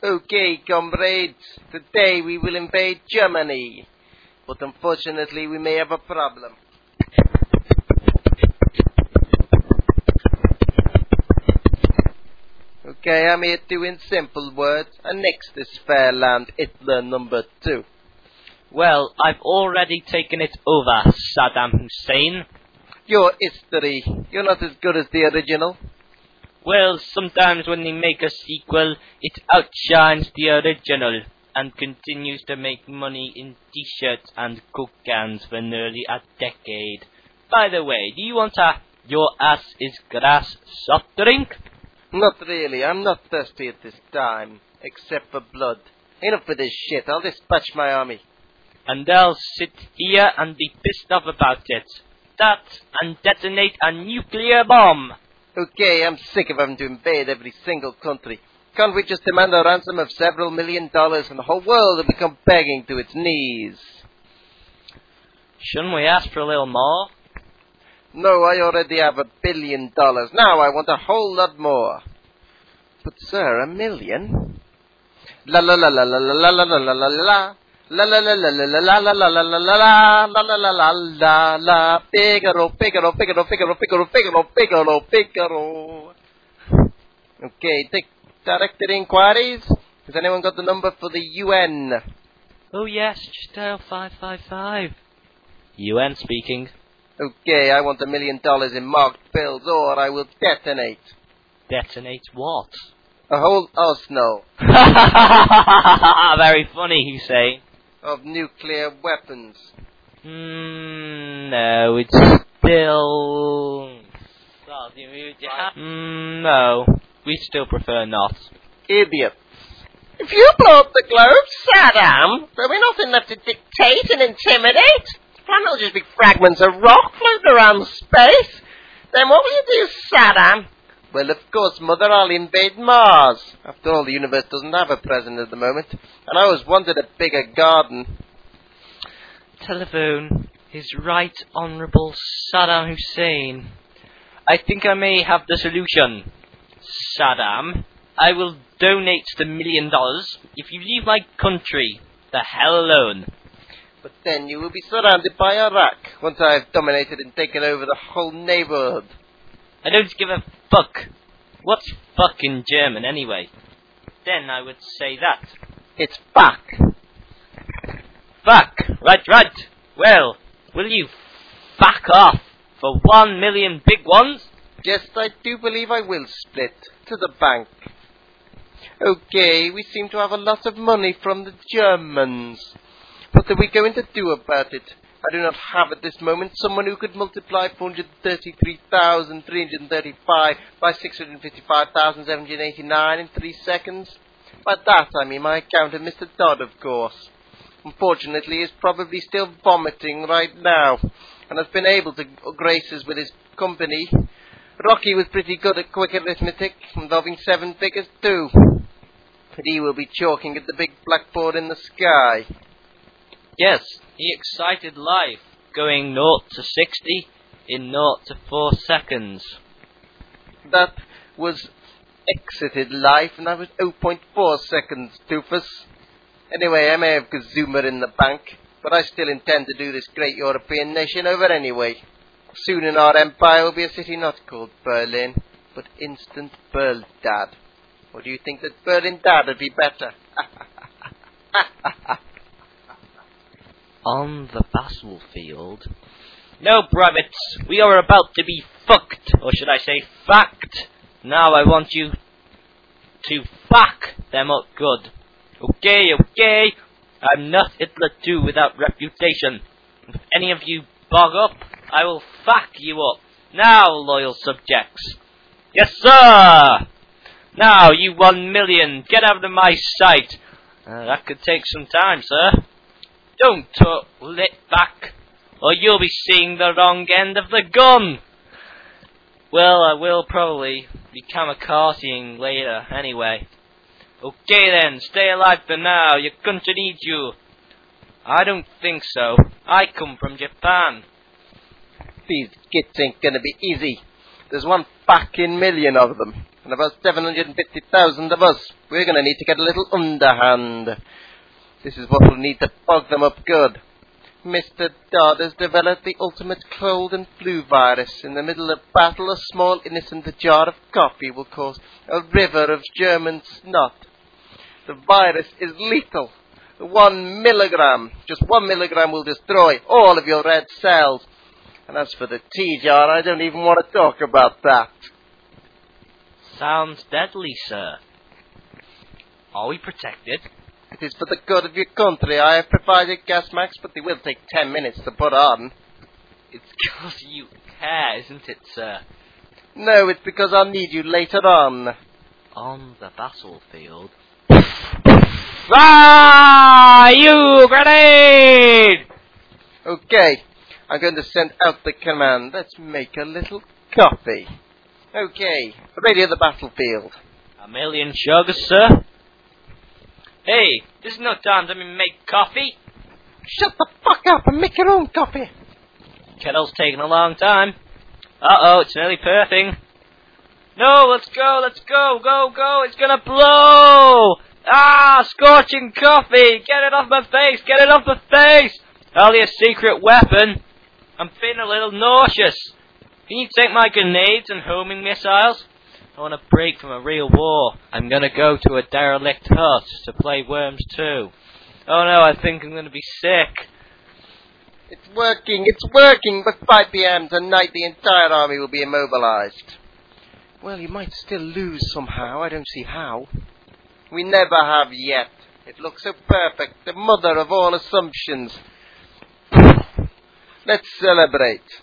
Okay, comrades, today we will invade Germany. But unfortunately, we may have a problem. Okay, I'm here to, in simple words, annex this fair land, Hitler number 2. Well, I've already taken it over, Saddam Hussein. Your history, you're not as good as the original. Well, sometimes when they make a sequel, it outshines the original and continues to make money in t-shirts and Coke cans for nearly a decade. By the way, do you want a Your Ass is Grass soft drink? Not really, I'm not thirsty at this time, except for blood. Enough of this shit, I'll dispatch my army. And I'll sit here and be pissed off about it. That and detonate a nuclear bomb. Okay, I'm sick of having to invade every single country. Can't we just demand a ransom of several $1 million and the whole world will become begging to its knees? Shouldn't we ask for a little more? No, I already have $1 billion. Now I want a whole lot more. But sir, $1 million? La la la la la la la la la la la. La la la la la la la la la la la la la la la la la. Figaro, Figaro, Figaro, Figaro, Figaro, Figaro, Figaro, Figaro. Okay, take directed inquiries. Has anyone got the number for the UN? Oh yes, just dial 555. UN speaking. Okay, I want $1 million in marked bills, or I will detonate. Detonate what? A whole arsenal. Very funny, Hussein. Of nuclear weapons. No, it's still... no, we still prefer not. Idiots. If you blow up the globe, Saddam, there'll be nothing left to dictate and intimidate. The planet will just be fragments of rock floating around space. Then what will you do, Saddam? Well, of course, Mother, I'll invade Mars. After all, the universe doesn't have a president at the moment. And I always wanted a bigger garden. Telephone, His Right Honourable Saddam Hussein. I think I may have the solution. Saddam, I will donate the $1 million if you leave my country the hell alone. But then you will be surrounded by Iraq once I have dominated and taken over the whole neighborhood. I don't give a fuck. What's fuck in German anyway? Then I would say that. It's fuck. Fuck. Right. Well, will you fuck off for 1 million big ones? Yes, I do believe I will split to the bank. Okay, we seem to have a lot of money from the Germans. What are we going to do about it? I do not have at this moment someone who could multiply 433,335 by 655,789 in 3 seconds. By that I mean my accountant, Mr. Dodd, of course. Unfortunately, he is probably still vomiting right now, and has been able to grace us with his company. Rocky was pretty good at quick arithmetic, involving 7 figures too. But he will be chalking at the big blackboard in the sky. Yes, he excited life, going 0 to 60 in 0 to 4 seconds. That was exited life, and that was 0.4 seconds, doofus. Anyway, I may have Gazuma in the bank, but I still intend to do this great European nation over anyway. Soon in our empire will be a city not called Berlin, but Instant Berldad. Or do you think that Berlin Dad would be better? On the battlefield. No, privates, we are about to be fucked, or should I say fact. Now I want you to fuck them up good. Okay, I'm not Hitler too without reputation. If any of you bog up, I will fuck you up. Now, loyal subjects. Yes, sir! Now, you 1 million, get out of my sight. That could take some time, sir. Don't lit back, or you'll be seeing the wrong end of the gun. Well, I will probably be kamikazing later, anyway. Okay then, stay alive for now, your country needs you. I don't think so. I come from Japan. These gits ain't gonna be easy. There's 1 fucking million of them. And about 750,000 of us. We're going to need to get a little underhand. This is what we'll need to bog them up good. Mr. Dodd has developed the ultimate cold and flu virus. In the middle of battle, a small innocent jar of coffee will cause a river of German snot. The virus is lethal. 1 milligram, just 1 milligram will destroy all of your red cells. And as for the tea jar, I don't even want to talk about that. Sounds deadly, sir. Are we protected? It is for the good of your country. I have provided gas masks, but they will take 10 minutes to put on. It's because you care, isn't it, sir? No, it's because I'll need you later on. On the battlefield. Ah! You grenade! Okay, I'm going to send out the command. Let's make a little coffee. Okay, ready at the battlefield. 1,000,000 sugars, sir. Hey, this is no time to make coffee. Shut the fuck up and make your own coffee. Kettle's taking a long time. Uh-oh, it's nearly perfing. No, let's go, go, it's gonna blow! Ah, scorching coffee! Get it off my face! Only a secret weapon. I'm feeling a little nauseous. Can you take my grenades and homing missiles? I want a break from a real war. I'm gonna go to a derelict hut to play Worms 2. Oh no, I think I'm gonna be sick. It's working, but 5 p.m. tonight the entire army will be immobilized. Well, you might still lose somehow, I don't see how. We never have yet. It looks so perfect, the mother of all assumptions. Let's celebrate.